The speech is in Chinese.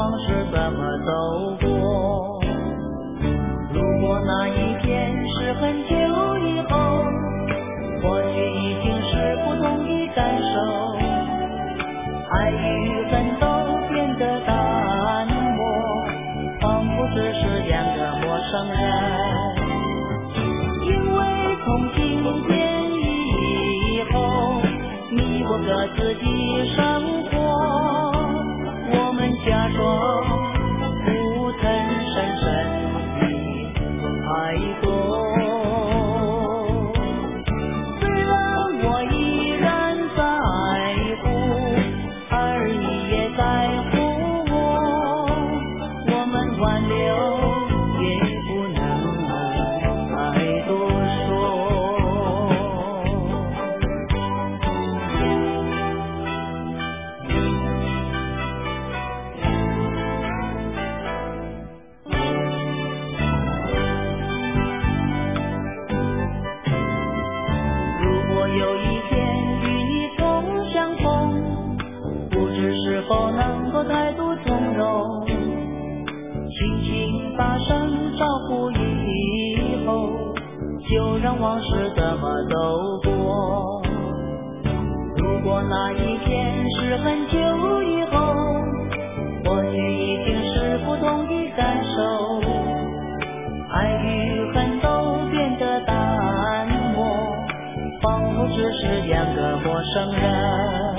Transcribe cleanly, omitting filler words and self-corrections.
往事怎么走过。如果那一天是很久以后，或许已经是不同的感受，爱与恨都变得淡漠，仿佛只是两个陌生人。因为从今天以后，你我各自的生活，我们假装不曾深深的爱过。虽然我依然在乎，而你也在乎我，我们挽留也不能太多说。如果有一天与你重相逢，不知是否能够态度从容，轻轻把声招呼以后，就让往事怎么走过。如果那一天是很久以后，或许已经是不同的感受，爱与恨都变得淡漠，仿佛只是两个陌生人。